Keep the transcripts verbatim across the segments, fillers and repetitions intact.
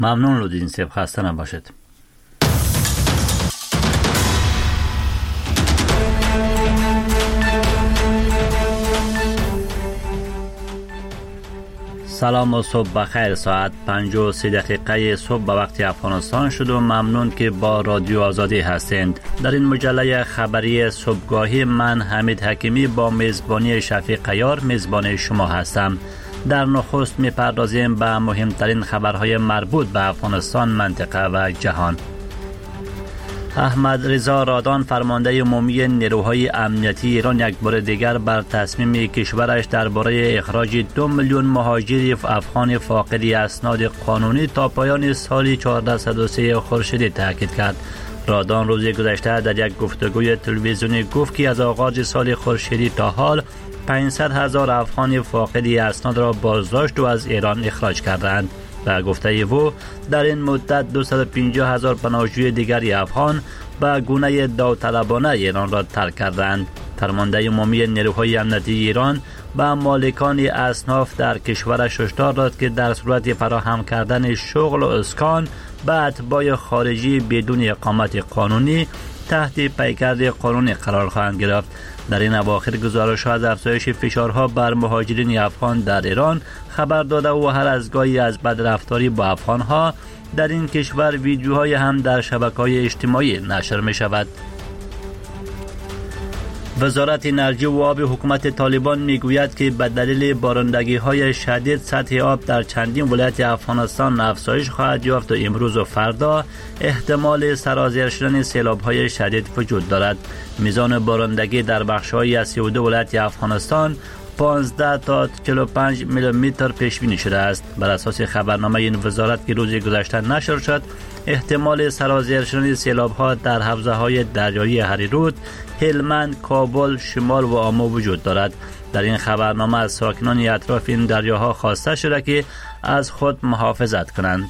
ممنون لودین صاحب، خسته نباشید. سلام و صبح بخیر. ساعت پنج و سی دقیقه صبح به وقت افغانستان شد و ممنون که با رادیو آزادی هستند. در این مجله خبری صبحگاهی من حمید حکیمی با میزبانی شفیق عیار میزبان شما هستم. در نخست میپردازیم به مهمترین خبرهای مربوط به افغانستان، منطقه و جهان. احمد رضا رادان فرمانده عمومی نیروهای امنیتی ایران یک بار دیگر بر تصمیم کشورش درباره اخراج دو میلیون مهاجر افغان فاقد اسناد قانونی تا پایان سال چهارصد و سه خورشیدی تاکید کرد. رادان روز گذشته در یک گفتگوی تلویزیونی گفت که از آغاز سال خورشیدی تا حال پانصد هزار افغان فاقد اسناد را بازداشت و از ایران اخراج کردند. به گفته او در این مدت دویست و پنجاه هزار پناهجوی دیگری افغان به گونه داوطلبانه ایران را ترک کردند. فرمانده عمومی نیروهای امنیتی ایران به مالکان اصناف در کشورش هشدار داد که در صورت فراهم کردن شغل و اسکان به اتباع خارجی بدون اقامت قانونی تحت پیکرد قانونی قرار خواهند گرفت. در این اواخر گزارش ها از افزایش فشارها بر مهاجرین افغان در ایران خبر داده و هر از گاهی از بدرفتاری با افغان ها در این کشور ویدیوهای هم در شبکه‌های اجتماعی نشر می شود. وزارت انرژی و آب حکومت طالبان می گوید که به دلیل بارندگی های شدید سطح آب در چندین ولایت افغانستان افزایش خواهد یافت و امروز و فردا احتمال سرازیر شدن سیلاب های شدید وجود دارد. میزان بارندگی در بخش های از سی و دو ولایت افغانستان پانزده تا چهل و پنج میلیمتر پیش بینی شده است. بر اساس خبرنامه این وزارت که روز گذشته نشر شد، احتمال سرازیر شدن سیلاب ها در حوزه های دریایی هریرود، هلمند، کابل، شمال و آمو وجود دارد. در این خبرنامه از ساکنان اطراف این دریاها خواسته شده که از خود محافظت کنند.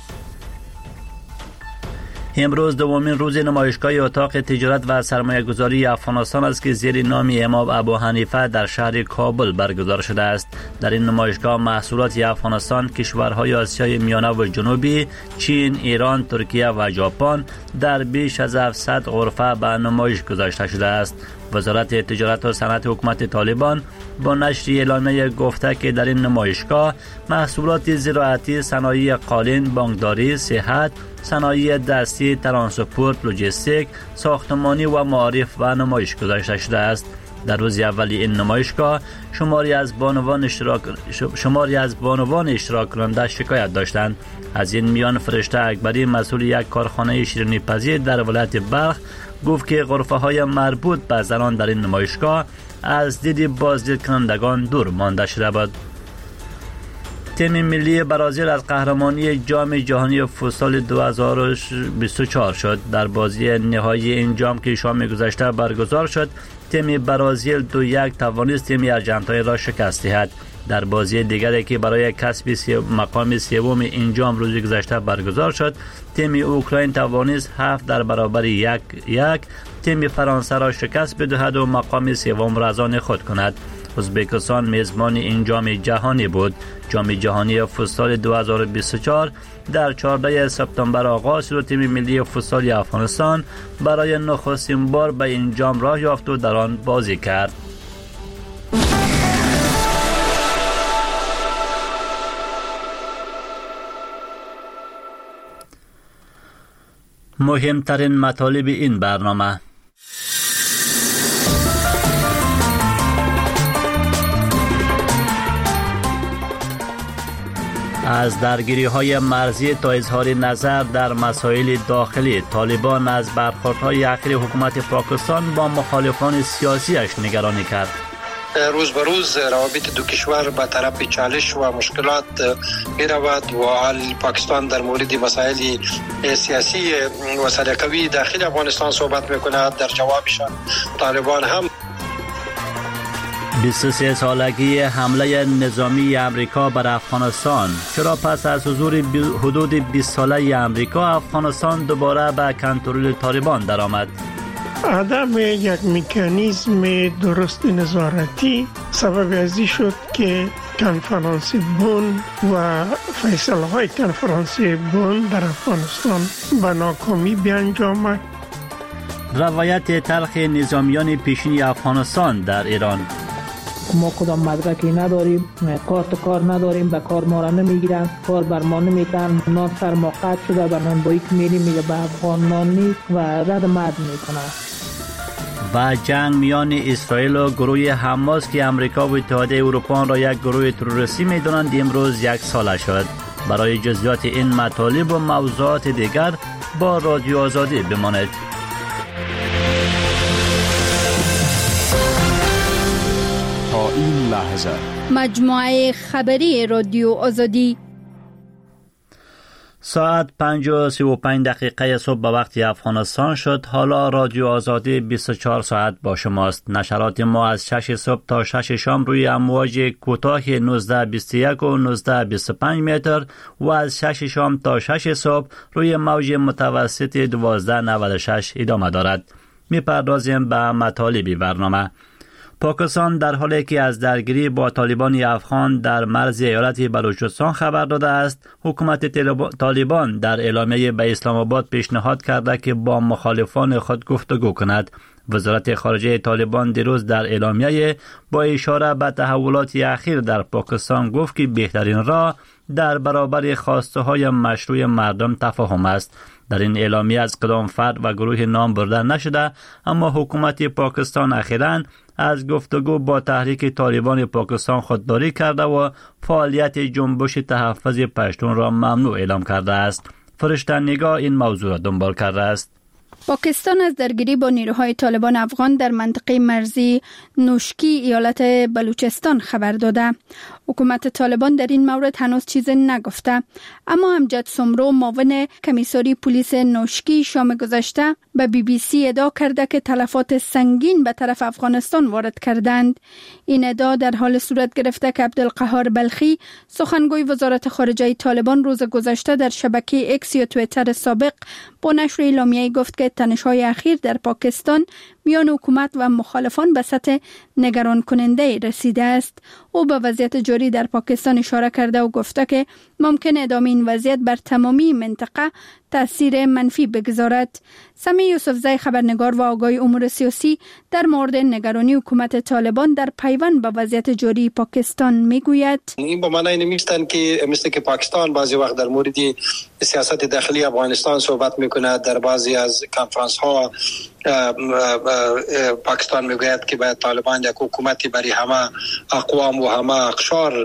امروز دومین روز نمایشگاه اتاق تجارت و سرمایه گذاری افغانستان است که زیر نام امام ابو حنیفه در شهر کابل برگزار شده است. در این نمایشگاه محصولات افغانستان کشورهای آسیای میانه و جنوبی، چین، ایران، ترکیه و ژاپن در بیش از هفتصد غرفه به نمایش گذاشته شده است. وزارت تجارت و صنعت حکومت طالبان با نشر اعلامیه گفته که در این نمایشگاه محصولات زراعتی، صنایع قالین، بانکداری، صحت، صنایع دستی، ترانسپورت، لوجستیک، ساختمانی و معارف و نمایش گذاشته شده است. در روز اولی این نمایشگاه شماری از بانوان اشتراک شماری از بانوان اشتراک کننده شکایت داشتند. از این میان فرشته اکبری مسئول یک کارخانه شیرینی پزی در ولایت بلخ گفت که غرفه های مربوط به زنان در این نمایشگاه از دید بازدید کنندگان دور مانده شده بود. تیم ملی برازیل از قهرمانی جام جهانی فوتسال دو هزار و بیست و چهار شد. در بازی نهایی این جام که شام گذشته برگزار شد، تیم برازیل دو یک توانست تیم ارژانتین را شکست دهد. در بازی دیگری که برای کسب سی مقام سوم این جام روز گذشته برگزار شد، تیم اوکراین توانست هفت در برابر یک یک تیم فرانسه را شکست بدهد و مقام سوم را از آن خود کند. ازبکستان میزبان این جام جهانی بود. جام جهانی فوتسال دو هزار و بیست و چهار در چهاردهم سپتامبر آغاز شد و تیم ملی فوتسال افغانستان برای نخستین بار به این جام راه یافت و در آن بازی کرد. مهمترین مطالب این برنامه: از درگیری های مرزی تا اظهار نظر در مسائل داخلی، طالبان از برخوردهای اخیر حکومت پاکستان با مخالفان سیاسیش نگرانی کرد. روز به روز روابط دو کشور به طرف چالش و مشکلات می رود و پاکستان در مورد مسائل سیاسی و سلیقه‌ای داخل افغانستان صحبت می کند. در جوابشان طالبان هم بیست و سه سالگی حمله نظامی امریکا بر افغانستان. چرا پس از حضور حدود بیست ساله امریکا افغانستان دوباره به کنترل طالبان درآمد؟ عدم یک مکانیزم درست نظارتی سبب ازی شد که کنفرانس بن و فیصله های کنفرانس بن در افغانستان به ناکامی بیانجامد. روایت تلخ نظامیان پیشین افغانستان در ایران. ما کدام مدرکی نداریم، کارت کار نداریم، به کار ما را نمیگیرن، کار بر ما نمیتن، نان سر ما قطع شده، به نانبایی که میریم میگه به افغان نان نیست و رد مرد میکنن. و جنگ میان اسرائیل و گروه حماس که امریکا و اتحادیه اروپا را یک گروه تروریستی میدانند امروز یک ساله شد. برای جزئیات این مطالب و موضوعات دیگر با رادیو آزادی بمانید. تا این لحظه مجموعه خبری رادیو آزادی ساعت پنج و سی و پنج دقیقه صبح به وقت افغانستان شد. حالا رادیو آزادی بیست و چهار ساعت با شماست. نشرات ما از شش صبح تا شش شام روی امواج کوتاه نوزده بیست و یک و نوزده بیست و پنج متر و از شش شام تا شش صبح روی موج متوسط دوازده نود و شش ادامه دارد. میپردازیم به مطالب برنامه. پاکستان در حالی که از درگیری با طالبان افغان در مرز ایالت بلوچستان خبر داده است، حکومت طالبان در اعلامیه به اسلام آباد پیشنهاد کرده که با مخالفان خود گفتگو کند. وزارت خارجه طالبان دیروز در اعلامیه با اشاره به تحولات اخیر در پاکستان گفت که بهترین راه در برابر خواسته های مشروع مردم تفاهم است. در این اعلامیه از کدام فرد و گروه نام برده نشده، اما حکومت پاکستان اخیراً از گفتگو با تحریک طالبان پاکستان خودداری کرده و فعالیت جنبش تحفظ پشتون را ممنوع اعلام کرده است. فرشته نگاه این موضوع را دنبال کرده است. پاکستان از درگیری با نیروهای طالبان افغان در منطقه مرزی نوشکی ایالت بلوچستان خبر داده. حکومت طالبان در این مورد هنوز چیزی نگفته، اما امجد سمرو معاون کمیساری پلیس نوشکی شام گذشته به بی بی سی ادعا کرده که تلفات سنگین به طرف افغانستان وارد کردند. این ادعا در حال صورت گرفته که عبدالقهار بلخی سخنگوی وزارت خارجه طالبان روز گذشته در شبکه اکس یا توییتر سابق با نشر اعلامیه‌ای گفت که تنش‌های اخیر در پاکستان میان حکومت و مخالفان به سطح نگران کننده رسیده است. او به وضعیت جاری در پاکستان اشاره کرده و گفته که ممکن ادامه این وضعیت بر تمامی منطقه تأثیر منفی بگذارد. سمی یوسفزی خبرنگار و آگاه امور سیاسی در مورد نگرانی حکومت طالبان در پیوند به وضعیت جاری پاکستان میگوید: این به معنی نمیستن که مثل که پاکستان بعضی وقت در مورد سیاست داخلی افغانستان صحبت میکنه. در بعضی از کنفرانس ها پاکستان میگوید که باید طالبان یک حکومتی برای همه اقوام و همه اقشار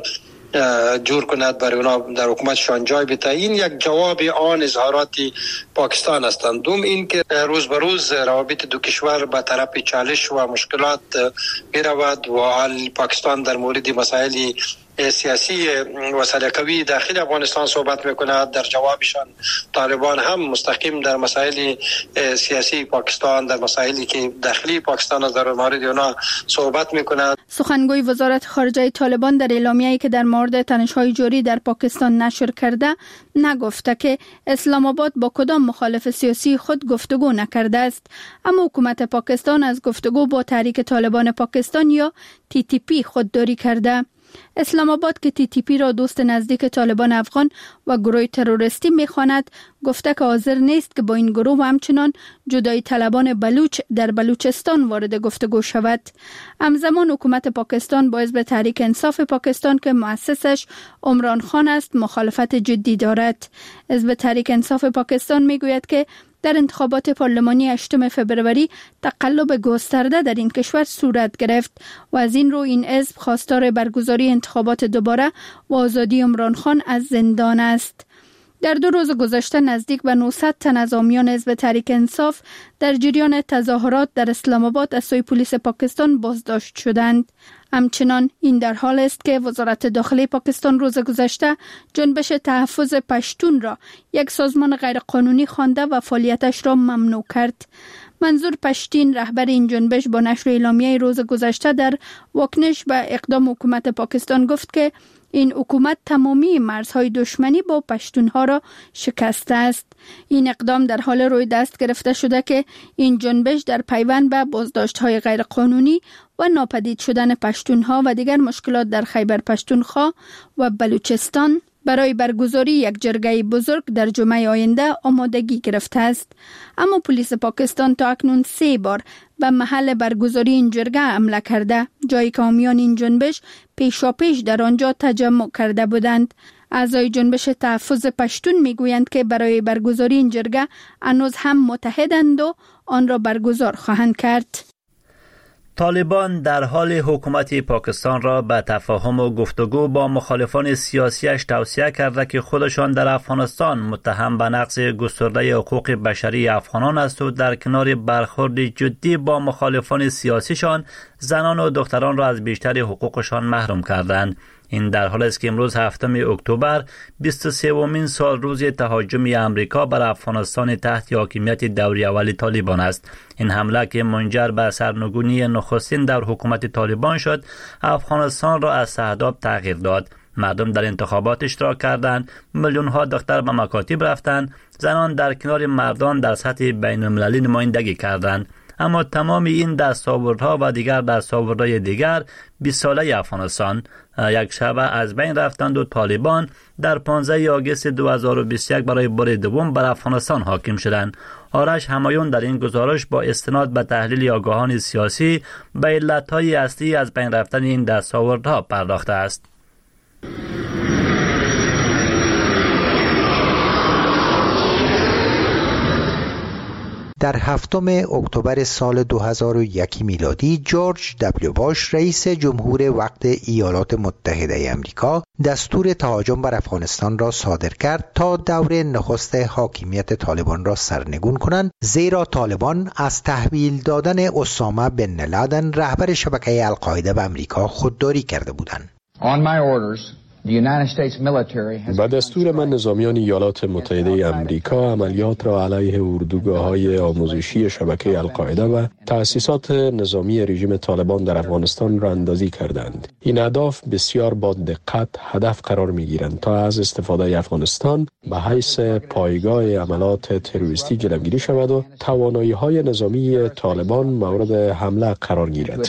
جور کند، برای اونا در حکومتشان جای بده. این یک جواب آن اظهارات پاکستان هستند. دوم این که روز به روز روابط دو کشور به طرف چالش و مشکلات می رود و حال پاکستان در مورد مسائل سیاسی و سلیقه‌ای داخل افغانستان صحبت میکند. در جوابشان طالبان هم مستقیم در مسائل سیاسی پاکستان، در مسائلی که داخلی پاکستان در مورد اونا صحبت میکند. سخنگوی وزارت خارجه طالبان در اعلامیه‌ای که در مورد تنش‌های جاری در پاکستان نشر کرده نگفته که اسلام آباد با کدام مخالف سیاسی خود گفتگو نکرده است، اما حکومت پاکستان از گفتگو با تحریک طالبان پاکستان یا تی تی پی خودداری کرده. اسلام آباد که تی تی پی را دوست نزدیک طالبان افغان و گروه تروریستی می‌خواند، گفته که حاضر نیست که با این گروه و همچنان جدایی طلبان بلوچ در بلوچستان وارد گفتگو شود. همزمان حکومت پاکستان با حزب تحریک انصاف پاکستان که مؤسسش عمران خان است مخالفت جدی دارد. حزب تحریک انصاف پاکستان میگوید که در انتخابات پارلمانی هشتم فوریه تقلب گسترده در این کشور صورت گرفت و از این رو این حزب خواستار برگزاری انتخابات دوباره و آزادی عمران خان از زندان است. در دو روز گذشته نزدیک به نهصد تن از حامیان حزب تحریک انصاف در جریان تظاهرات در اسلام آباد از سوی پلیس پاکستان بازداشت شدند. همچنان این در حال است که وزارت داخلی پاکستان روز گذشته جنبش تحفظ پشتون را یک سازمان غیرقانونی خوانده و فعالیتش را ممنوع کرد. منظور پشتین رهبر این جنبش با نشر اعلامیه روز گذشته در واکنش به اقدام حکومت پاکستان گفت که این حکومت تمامی مرزهای دشمنی با پشتونها را شکسته است. این اقدام در حال روی دست گرفته شده که این جنبش در پیوند به بازداشت‌های غیرقانونی و ناپدید شدن پشتونها و دیگر مشکلات در خیبر پشتونخوا و بلوچستان برای برگزاری یک جرگه بزرگ در جمعه آینده آمادگی گرفته است. اما پلیس پاکستان تا اکنون سه بار به محل برگزاری این جرگه حمله کرده، جایی که حامیان این جنبش پیشاپیش در آنجا تجمع کرده بودند. اعضای جنبش تحفظ پشتون میگویند که برای برگزاری این جرگه هنوز هم متحدند و آن را برگزار خواهند کرد. طالبان در حال حکومت پاکستان را به تفاهم و گفتگو با مخالفان سیاسیش توصیه کرده که خودشان در افغانستان متهم به نقض گسترده حقوق بشری افغانان است و در کنار برخورد جدی با مخالفان سیاسیشان زنان و دختران را از بیشتر حقوقشان محروم کردند. این در حالی است که امروز هفتم اکتبر بیست و سومین سال روز تهاجم امریکا بر افغانستان تحت حاکمیت دوره اول طالبان است. این حمله که منجر به سرنگونی نخستین در حکومت طالبان شد، افغانستان را از اهداف تغییر داد. مردم در انتخابات اشتراک کردند، میلیون ها دختر به مکاتب رفتند، زنان در کنار مردان در سطح بین المللی نمایندگی کردند. اما تمام این دستاوردها و دیگر دستاوردهای دیگر بیست ساله افغانستان یک شب از بین رفتند و طالبان در پانزده آگوست دو هزار و بیست و یک برای بار دوم بر افغانستان حاکم شدند. آرش همایون در این گزارش با استناد به تحلیل آگاهان سیاسی به علتهای اصلی از بین رفتن این دستاوردها پرداخته است. در هفتم اکتبر سال دو هزار و یک میلادی جورج دبلیو باش رئیس جمهور وقت ایالات متحده آمریکا دستور تهاجم بر افغانستان را صادر کرد تا دور نخست حاکمیت طالبان را سرنگون کنند، زیرا طالبان از تحویل دادن اسامه بن لادن رهبر شبکه القاعده به آمریکا خودداری کرده بودند. On my orders, به دستور من نظامیان ایالات متحده امریکا عملیات را علیه اردوگاه‌های آموزشی شبکه القاعده و تأسیسات نظامی رژیم طالبان در افغانستان را اندازی کردند. این اهداف بسیار با دقت هدف قرار می‌گیرند تا از استفاده افغانستان به حیث پایگاه عملات تروریستی جلوگیری شود و توانایی‌های نظامی طالبان مورد حمله قرار گیرد.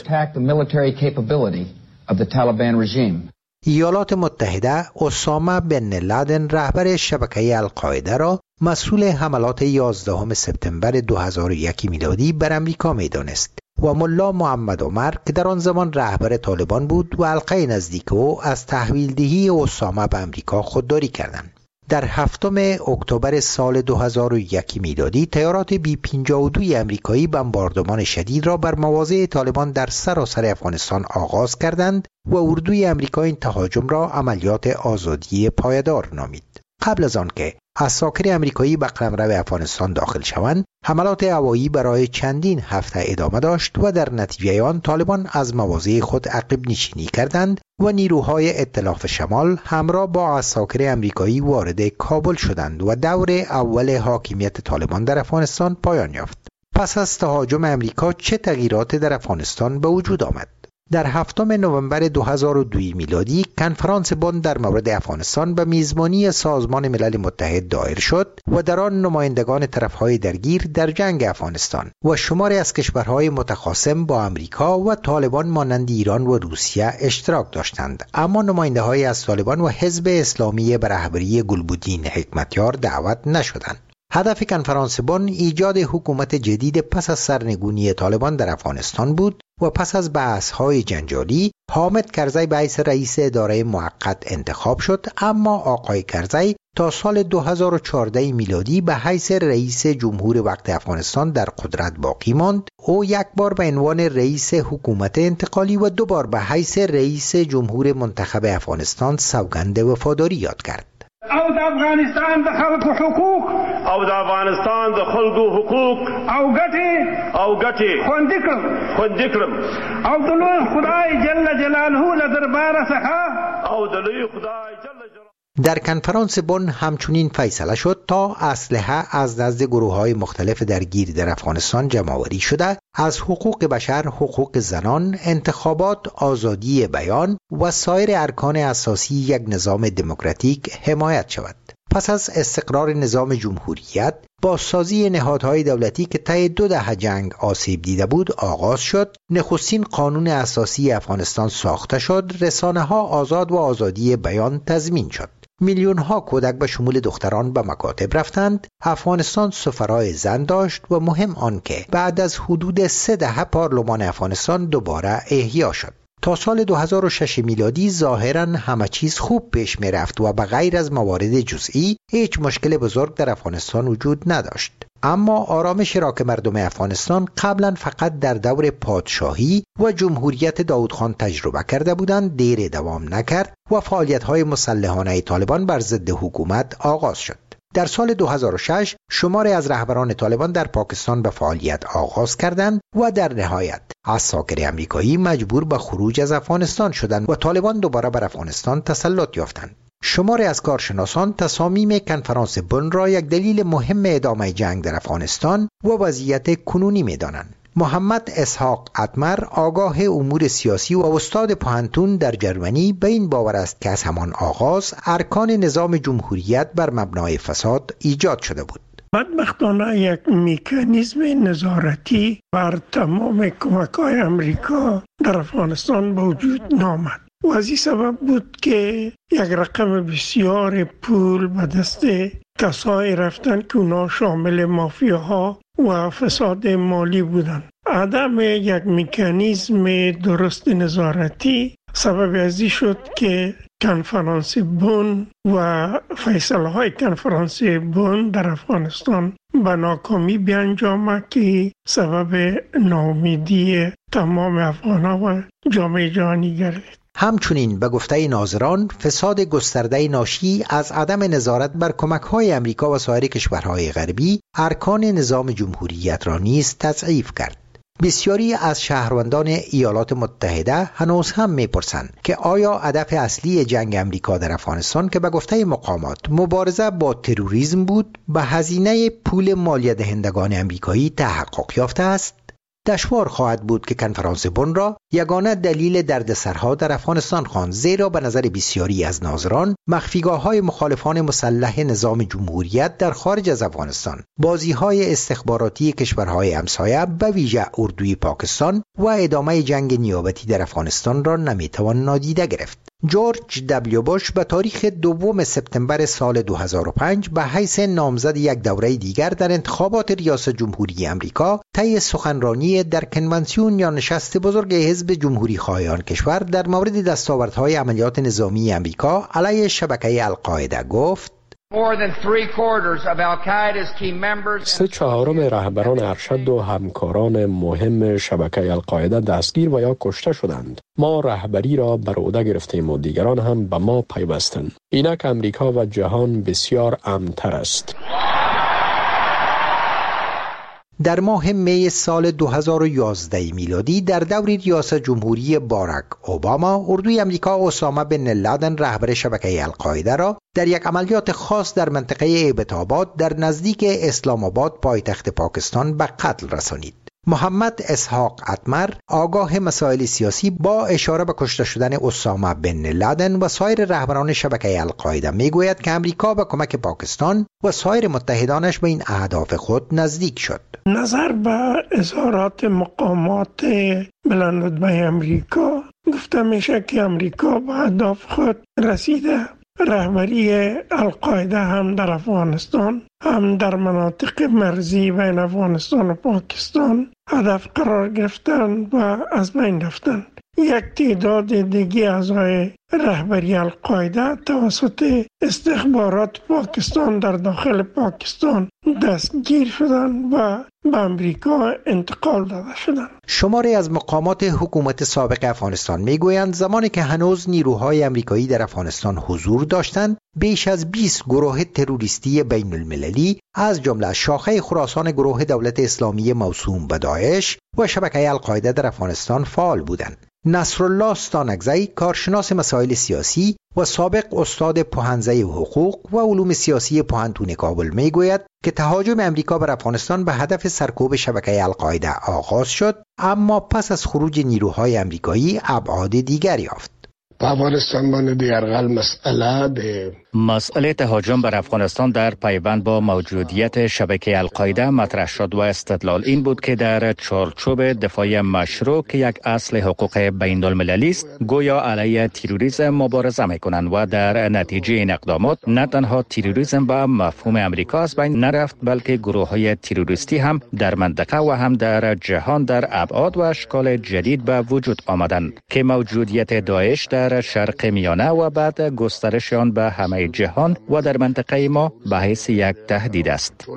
ایالات متحده اسامه بن لادن رهبر شبکه القاعده را مسئول حملات یازدهم سپتامبر دو هزار و یک میلادی بر امریکا می‌دانست و ملا محمد عمر که در آن زمان رهبر طالبان بود و حلقه نزدیک او از تحویل دهی اسامه به امریکا خودداری کردند. در هفتم اکتبر سال دو هزار و یک میلادی تیارات بی پنجاه و دو امریکایی بمباردمان شدید را بر مواضع طالبان در سراسر افغانستان آغاز کردند و اردوی امریکا این تهاجم را عملیات آزادی پایدار نامید. قبل از آن که عساکر امریکایی به قلمرو افغانستان داخل شوند، حملات هوایی برای چندین هفته ادامه داشت و در نتیجه آن طالبان از مواضع خود عقب نشینی کردند و نیروهای ائتلاف شمال همراه با عساکر امریکایی وارد کابل شدند و دور اول حاکمیت طالبان در افغانستان پایان یافت. پس از تهاجم امریکا چه تغییرات در افغانستان به وجود آمد؟ در هفتم نوامبر دو هزار و دو میلادی کنفرانس بن در مورد افغانستان به میزبانی سازمان ملل متحد دایر شد و در آن نمایندگان طرفهای درگیر در جنگ افغانستان و شماری از کشورهای متخاصم با امریکا و طالبان مانند ایران و روسیه اشتراک داشتند، اما نماینده‌های از طالبان و حزب اسلامی به رهبری گلبدین حکمتیار دعوت نشدند. هدف کنفرانس بن ایجاد حکومت جدید پس از سرنگونی طالبان در افغانستان بود و پس از بحث‌های جنجالی حامد کرزی به حیث رئیس اداره موقت انتخاب شد، اما آقای کرزی تا سال دو هزار و چهارده میلادی به حیث رئیس جمهور وقت افغانستان در قدرت باقی ماند. او یک بار به عنوان رئیس حکومت انتقالی و دو بار به حیث رئیس جمهور منتخب افغانستان سوگند وفاداری یاد کرد. او د افغانستان د خلکو حقوق او د افغانستان د خلکو حقوق او ګټي او ګټي خوندې کړم خوندې کړم او د لوی خدای جل جلاله له دربار څخه او د لوی خدای جل جلاله. در کنفرانس بن همچنین فیصله شد تا اسلحه از نزد گروه‌های مختلف درگیر در افغانستان جمع‌آوری شده، از حقوق بشر، حقوق زنان، انتخابات، آزادی بیان و سایر ارکان اساسی یک نظام دموکراتیک حمایت شود. پس از استقرار نظام جمهوریت، بازسازی نهادهای دولتی که طی دو دهه جنگ آسیب دیده بود آغاز شد. نخستین قانون اساسی افغانستان ساخته شد. رسانه‌ها آزاد و آزادی بیان تضمین شد. میلیون ها کودک به شمول دختران به مکاتب رفتند. افغانستان سفرای زن داشت و مهم آن که بعد از حدود سه دهه پارلمان افغانستان دوباره احیا شد. تا سال دو هزار و شش میلادی ظاهراً همه چیز خوب پیش می رفت و به غیر از موارد جزئی هیچ مشکل بزرگ در افغانستان وجود نداشت. اما آرامش را که مردم افغانستان قبلا فقط در دور پادشاهی و جمهوریت داود خان تجربه کرده بودند دیر دوام نکرد و فعالیت‌های مسلحانه طالبان بر ضد حکومت آغاز شد. در سال دو هزار و شش شماری از رهبران طالبان در پاکستان به فعالیت آغاز کردند و در نهایت عساکر امریکایی مجبور به خروج از افغانستان شدند و طالبان دوباره بر افغانستان تسلط یافتند. شماری از کارشناسان تصامیم کنفرانس بن را یک دلیل مهم ادامه جنگ در افغانستان و وضعیت کنونی می‌دانند. محمد اسحاق اتمر، آگاه امور سیاسی و استاد پوهنتون در جرمنی، به این باور است که از همان آغاز ارکان نظام جمهوریت بر مبنای فساد ایجاد شده بود. بدبختانه یک مکانیزم نظارتی بر تمام کمک‌های امریکا در افغانستان به وجود نامد و از این سبب بود که یک رقم بسیار پول به دست کسایی رفتن که اونا شامل مافیاها و فساد مالی بودند. عدم یک مکانیزم درست نظارتی سبب ازی شد که کنفرانس بن و فیصله های کنفرانس بن در افغانستان به ناکامی بیانجامد که سبب ناامیدی تمام افغان‌ها و جامعه جهانی گردید. همچنین به گفته ناظران فساد گسترده ناشی از عدم نظارت بر کمک‌های امریکا و سایر کشورهای غربی ارکان نظام جمهوریت را نیز تضعیف کرد. بسیاری از شهروندان ایالات متحده هنوز هم می‌پرسند که آیا هدف اصلی جنگ امریکا در افغانستان که به گفته مقامات مبارزه با تروریسم بود به هزینه پول مالیه دهندگان امریکایی تحقق یافته است؟ دشوار خواهد بود که کنفرانس بن را یگانه دلیل دردسرها در افغانستان خواند، زیرا به نظر بسیاری از ناظران مخفیگاه‌های مخالفان مسلح نظام جمهوریت در خارج از افغانستان، بازی‌های استخباراتی کشورهای همسایه به ویژه اردوی پاکستان و ادامه جنگ نیابتی در افغانستان را نمیتوان نادیده گرفت. جورج دبلیو بوش به تاریخ دوم سپتامبر سال دو هزار و پنج به حیث نامزد یک دوره دیگر در انتخابات ریاست جمهوری امریکا طی سخنرانی در کنونسیون یا نشست بزرگ حزب جمهوری خواهان کشور در مورد دستاوردهای عملیات نظامی امریکا علیه شبکه القاعده گفت: سه چهارم رهبران ارشد و همکاران مهم شبکه القاعده دستگیر و یا کشته شدند. ما رهبری را بر عهده گرفتیم و دیگران هم به ما پیوستند. اینک امریکا و جهان بسیار امن‌تر است. در ماه می سال دو هزار و یازده میلادی در دور ریاست جمهوری باراک اوباما، اردوی امریکا اسامه بن لادن رهبر شبکه القاعده را در یک عملیات خاص در منطقه ایبت‌آباد در نزدیک اسلام آباد پایتخت پاکستان به قتل رسانید. محمد اسحاق اتمر، آگاه مسائل سیاسی، با اشاره به کشته شدن اسامه بن لادن و سایر رهبران شبکه القاعده میگوید که امریکا با کمک پاکستان و سایر متحدانش به این اهداف خود نزدیک شد. نظر به اظهارات مقامات بلندرتبه امریکا گفته میشه که امریکا به اهداف خود رسیده. رهبری القاعده هم در افغانستان هم در مناطق مرزی بین افغانستان و پاکستان هدف قرار گرفتند و از بین رفتند. یک تعداد دیگه اعضای رهبری القاعده توسط استخبارات پاکستان در داخل پاکستان دستگیر شدند و به امریکا انتقال داده شدند. شماری از مقامات حکومت سابق افغانستان میگویند زمانی که هنوز نیروهای امریکایی در افغانستان حضور داشتند، بیش از بیست گروه تروریستی بین المللی از جمله شاخه خراسان گروه دولت اسلامی موسوم به داعش و شبکه القاعده در افغانستان فعال بودند. نصرالله ستانکزی، کارشناس مسائل سیاسی و سابق استاد پوهنځی حقوق و علوم سیاسی پوهنتون کابل میگوید که تهاجم امریکا بر افغانستان به هدف سرکوب شبکه القاعده آغاز شد، اما پس از خروج نیروهای امریکایی ابعاد دیگر یافت. په افغانستان باندې د یرغل مسئله د مسئله تهاجم بر افغانستان در پیوند با موجودیت شبکه القاعده مطرح شد و استدلال این بود که در چارچوب دفاع مشروع که یک اصل حقوق بین المللی است گویا علیه تروریسم مبارزه میکنند و در نتیجه این اقدامات نه تنها تروریسم به مفهوم امریکا از بین نرفت بلکه گروه‌های تروریستی هم در منطقه و هم در جهان در ابعاد و اشکال جدید به وجود آمدند که موجودیت داعش در شرق میانه و بعد گسترش آن به همه جهان و در منطقه ما به حیث یک تهدید است.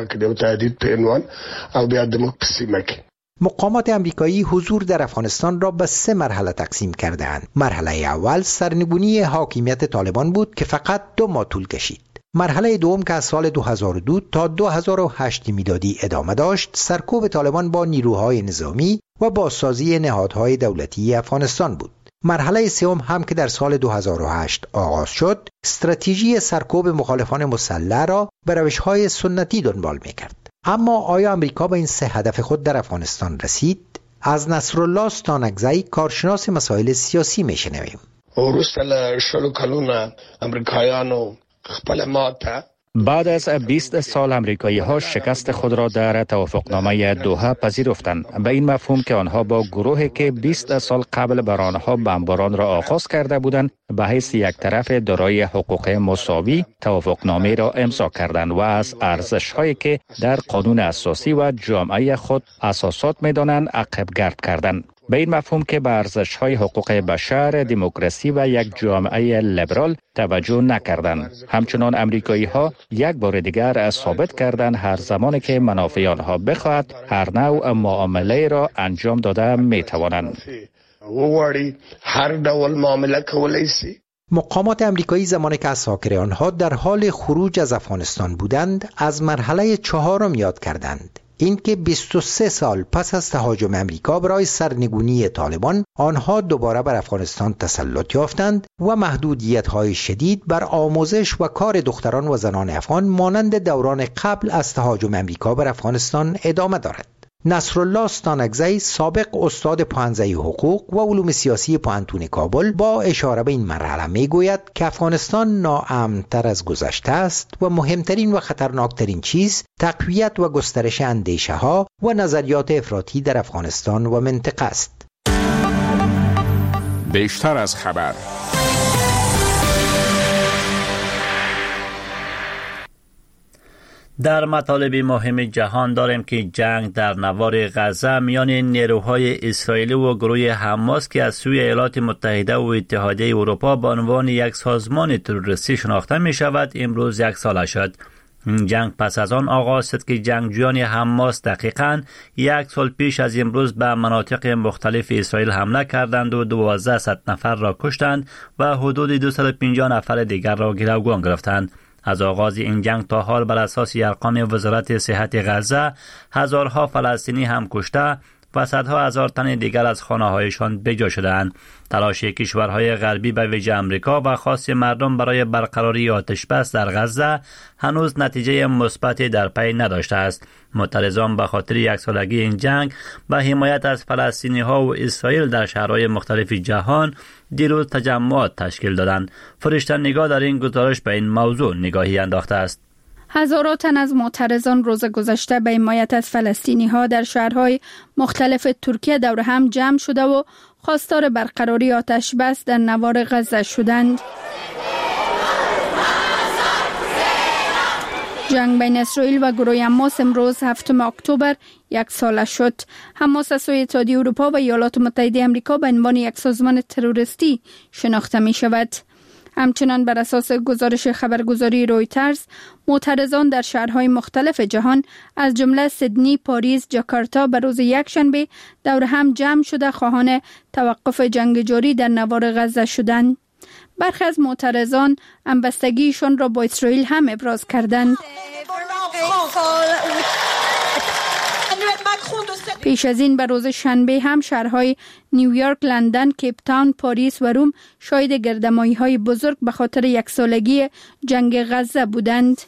مقامات امریکایی حضور در افغانستان را به سه مرحله تقسیم کردند. مرحله اول سرنگونی حاکمیت طالبان بود که فقط دو ماه طول کشید. مرحله دوم که از سال دو هزار و دو تا دو هزار و هشت میلادی ادامه داشت، سرکوب طالبان با نیروهای نظامی و بازسازی نهادهای دولتی افغانستان بود. مرحله سوم هم که در سال دو هزار و هشت آغاز شد، استراتژی سرکوب مخالفان مسلح را به روش‌های سنتی دنبال می‌کرد. اما آیا امریکا به این سه هدف خود در افغانستان رسید؟ از نصرالله ستانکزی کارشناس مسائل سیاسی میشنویم. وروسته له شلو کلونه امریکایانو خپل ماته بعد از بیست سال امریکایی ها شکست خود را در توافقنامه دوحه پذیرفتند، به این مفهوم که آنها با گروهی که بیست سال قبل بر آنها بمباران را آغاز کرده بودند به حیث یک طرف دارای حقوق مساوی توافقنامه را امضا کردند و از ارزش هایی که در قانون اساسی و جامعه خود اساسات می‌دانند عقب گرد کردند. به این مفهوم که به ارزش‌های حقوق بشر، دموکراسی و یک جامعه لیبرال توجه نکردند. همچنان امریکایی‌ها یک بار دیگر ثابت کردند هر زمانی که منافع آنها بخواهد هر نوع معامله را انجام داده می‌توانند. هر ډول معامله کولی شي. مقامات امریکایی زمانی که اساکر آنها در حال خروج از افغانستان بودند، از مرحله چهارم یاد کردند. اینکه بیست و سه سال پس از تهاجم امریکا برای سرنگونی طالبان، آنها دوباره بر افغانستان تسلط یافتند و محدودیت‌های شدید بر آموزش و کار دختران و زنان افغان مانند دوران قبل از تهاجم امریکا بر افغانستان ادامه دارد. نصرالله ستانکزی، سابق استاد پوهنځی حقوق و علوم سیاسی پوهنتون کابل، با اشاره به این مرحله میگوید که افغانستان ناامن‌تر از گذشته است و مهمترین و خطرناکترین چیز تقویت و گسترش اندیشه ها و نظریات افراطی در افغانستان و منطقه است. بیشتر از خبر. در مطالب مهم جهان داریم که جنگ در نوار غزه میان نیروهای اسرائیلی و گروه حماس که از سوی ایالات متحده و اتحادیه اروپا به عنوان یک سازمان تروریستی شناخته می شود امروز یک ساله شد. این جنگ پس از آن آغاز شد که جنگجویان حماس دقیقاً یک سال پیش از امروز به مناطق مختلف اسرائیل حمله کردند و دوازده صد نفر را کشتند و حدود دویست و پنجاه نفر دیگر را گروگان گرفتند. از آغاز این جنگ تا حال بر اساس ارقام وزارت صحت غزه هزارها فلسطینی هم کشته و صدها هزار تن دیگر از خانه‌هایشان بجا شدند. تلاش کشورهای غربی به ویژه آمریکا و خاص مردم برای برقراری آتش بس در غزه هنوز نتیجه مثبتی در پی نداشته است. معترضان به خاطر یک سالگی این جنگ به حمایت از فلسطینی‌ها و اسرائیل در شهرهای مختلف جهان دیروز تجمعات تشکیل دادند. فرشته نگاه در این گزارش به این موضوع نگاهی انداخته است. هزاران تن از معترضان روز گذشته به حمایت از فلسطینی ها در شهرهای مختلف ترکیه دور هم جمع شده و خواستار برقراری آتش بس در نوار غزه شدند. جنگ بین اسرائیل و گروه حماس امروز هفتم اکتبر یک ساله شد. حماس از سوی اتحادیه اروپا و ایالات متحده آمریکا به عنوان یک سازمان تروریستی شناخته می شود. همچنان بر اساس گزارش خبرگزاری رویترز، معترضان در شهرهای مختلف جهان از جمله سیدنی، پاریس، جاکارتا به روز یکشنبه دور هم جمع شده خواهان توقف جنگ جاری در نوار غزه شدند. برخی از معترضان همبستگیشان را با اسرائیل هم ابراز کردند. پیش از این به روز شنبه هم شهرهای نیویورک، لندن، کیپ تاون، پاریس و روم شاهد گردمایی‌های بزرگ به خاطر یک سالگی جنگ غزه بودند.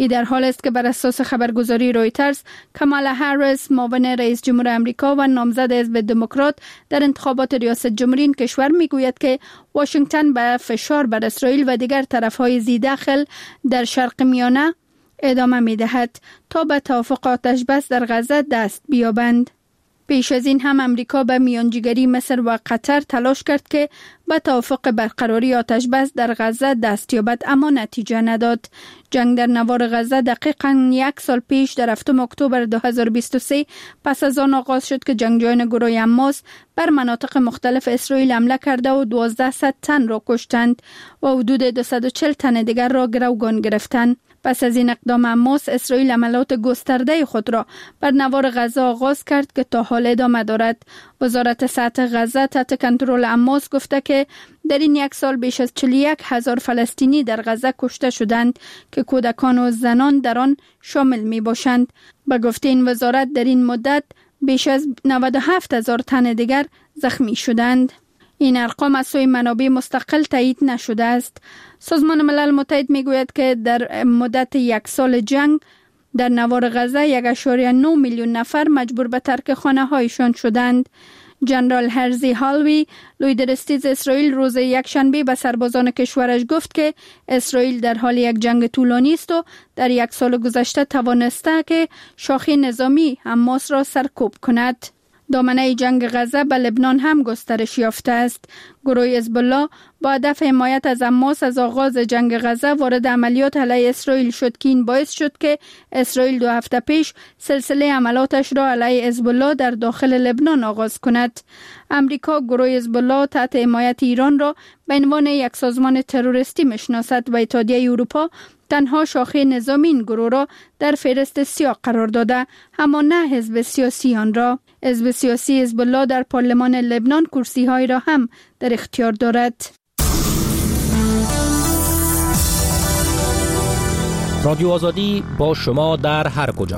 این در حال است که بر اساس خبرگزاری رویترز کامالا هریس معاون رئیس جمهور آمریکا و نامزد حزب دموکرات در انتخابات ریاست جمهوری این کشور میگوید که واشنگتن به فشار بر اسرائیل و دیگر طرف‌های ذی‌دخل در شرق میانه ادامه می‌دهد تا به توافق آتش بس در غزه دست بیابند. پیش از این هم امریکا به میانجیگری مصر و قطر تلاش کرد که به توافق برقراری آتش بس در غزه دست یابد، اما نتیجه نداد. جنگ در نوار غزه دقیقاً یک سال پیش در هفتم اکتبر دو هزار و بیست و سه پس از آن آغاز شد که جنگجویان گروه حماس بر مناطق مختلف اسرائیل حمله کرده و دوازده تن را کشتند و حدود دویست و چهل تن دیگر را گروگان گرفتند. پس از این اقدام حماس، اسرائیل عملیات گسترده خود را بر نوار غزه آغاز کرد که تا حال ادامه دارد. وزارت صحت غزه تحت کنترل حماس گفته که در این یک سال بیش از چهل و یک هزار فلسطینی در غزه کشته شدند که کودکان و زنان در آن شامل می باشند. به گفته این وزارت در این مدت بیش از نود و هفت هزار تن دیگر زخمی شدند. این ارقام از سوی منابع مستقل تایید نشده است. سازمان ملل متحد میگوید که در مدت یک سال جنگ در نوار غزه یک و نه میلیون نفر مجبور به ترک خانه هایشان شدند. جنرال هرزی هالوی لوی درستیز اسرائیل روز یک شنبه به سربازان کشورش گفت که اسرائیل در حال یک جنگ طولانی است و در یک سال گذشته توانسته که شاخه نظامی حماس را سرکوب کند. دامنه جنگ غزه به لبنان هم گسترش یافته است. گروه حزب الله با هدف حمایت از حماس از آغاز جنگ غزه وارد عملیات علیه اسرائیل شد که این باعث شد که اسرائیل دو هفته پیش سلسله عملیاتش را علیه حزب الله در داخل لبنان آغاز کند. امریکا گروه حزب الله تحت حمایت ایران را به عنوان یک سازمان تروریستی میشناسد و اتحادیه اروپا تنها شاخه نظامی این گروه را در فهرست سیاه قرار داده، اما نه حزب سیاسی آن را. حزب سیاسی حزب الله در پارلمان لبنان کرسی های را هم در اختیار دارد. رادیو آزادی با شما در هر کجا.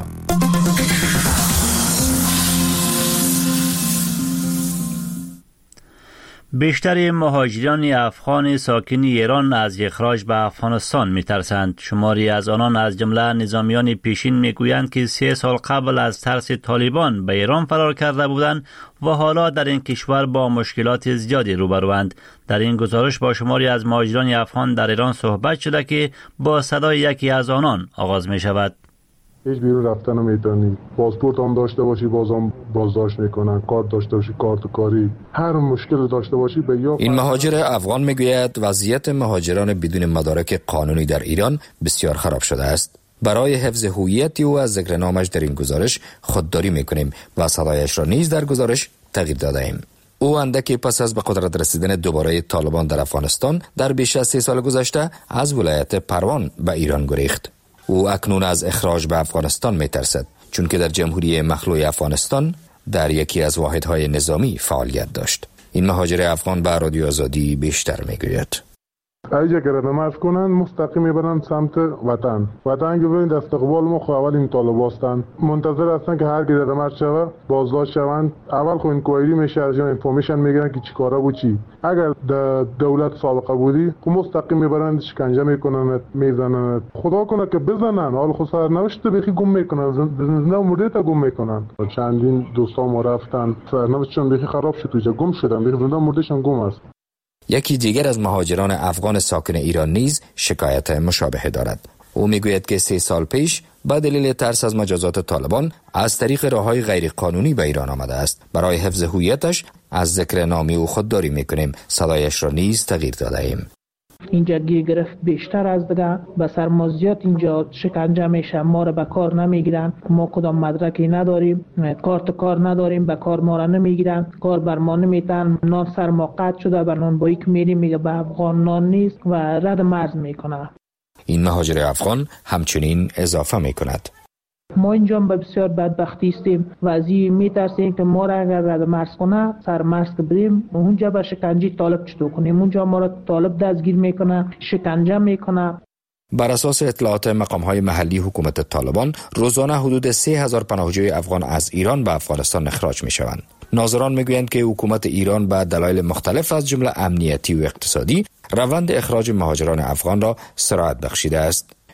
بیشتر مهاجران افغان ساکن ایران از اخراج به افغانستان می‌ترسند. شماری از آنان از جمله نظامیان پیشین میگویند که سه سال قبل از ترس طالبان به ایران فرار کرده بودند و حالا در این کشور با مشکلات زیادی روبروند. در این گزارش با شماری از مهاجران افغان در ایران صحبت شده که با صدای یکی از آنان آغاز می شود. هیچ بیرون رفتن نمیتونی، پاسپورت هم داشته باشی بازم بازداشت میکنن، کارت داشته باشی کارت کاری، هر مشکل داشته باشی به یا. این مهاجر افغان میگوید وضعیت مهاجران بدون مدارک قانونی در ایران بسیار خراب شده است. برای حفظ هویت او از ذکر نامش در این گزارش خودداری میکنیم و صدایش را نیز در گزارش تغییر داده ایم. او اندکی پس از به قدرت رسیدن دوباره طالبان در افغانستان در بیش از سه سال گذشته از ولایت پروان به ایران گریخت. او اکنون از اخراج به افغانستان می ترسد چون که در جمهوری مخلوع افغانستان در یکی از واحدهای نظامی فعالیت داشت. این مهاجر افغان به رادیو آزادی بیشتر می گوید. ایجا که نماز کنن مستقیم میبرن سمت وطن. وطن که ببینید استقبال ما خو اول این طالب هستن. منتظر هستن که هر کی در نماز شوه بازداشت شوند. اول خو انکوایری میشه از اون انفورمیشن میگیرن که چیکارا بود چی. اگر د دولت سابقه بودی خو مستقیم میبرن شکنجه میکنن میزنن. خدا کنه که بزنن حال خو سرنوشت بخی گم میکنن. زنده مرده تا گم میکنن. چندین دوستا ما رفتن سرنوشتشون بخی خراب شد توجا گم شدن. بخی زنده مردهشون گم است. یکی دیگر از مهاجران افغان ساکن ایران نیز شکایت مشابه دارد. او میگوید که سه سال پیش با دلیل ترس از مجازات طالبان از طریق راههای غیر قانونی به ایران آمده است. برای حفظ هویتش از ذکر نامی او خودداری میکنیم. صدایش را نیز تغییر داده ایم. اینجا گیر گرفت بیشتر از دیگه، به سرمازیات اینجا شکنجه میشه، ما را به کار نمیگیرن، ما کدام مدرکی نداریم، کارت کار نداریم، به کار ما را نمیگیرن، کار بر ما نمیتن، نان سر ما قطع شده، بر نان بایی که میریم میگه به افغان نان نیست و رد مرز میکنه. این مهاجر افغان همچنین اضافه میکند ما اینجا به بسیار بدبختی استیم و از این میترسیم که ما را اگر رد مرز کنه سر مرز که بریم اونجا به شکنجه طالب چطور کنیم، اونجا ما را طالب دستگیر میکنه، شکنجه میکنه. بر اساس اطلاعات مقام‌های محلی حکومت طالبان روزانه حدود سه هزار پناهجوی افغان از ایران به افغانستان اخراج میشوند. ناظران میگویند که حکومت ایران به دلایل مختلف از جمله امنیتی و اقتصادی روند اخراج مهاجران افغان را سرعت بخشیده است.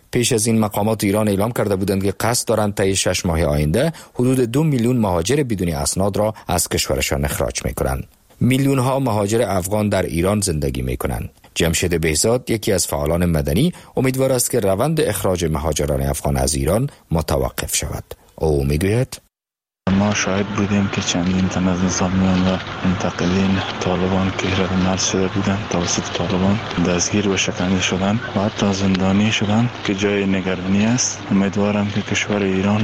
پیش از این مقامات ایران اعلام کرده بودند که قصد دارند طی شش ماه آینده حدود دو میلیون مهاجر بدون اسناد را از کشورشان اخراج میکنند. میلیون ها مهاجر افغان در ایران زندگی میکنند. جمشید بهزاد، یکی از فعالان مدنی، امیدوار است که روند اخراج مهاجران افغان از ایران متوقف شود. او میگوید: ما شاهد بودیم که چندین تن از نظامیان و منتقلین طالبان که رد شده بودند توسط طالبان دستگیر و شکنجه شدند و حتی زندانی شدند که جای نگرانی است. امیدوارم که کشور ایران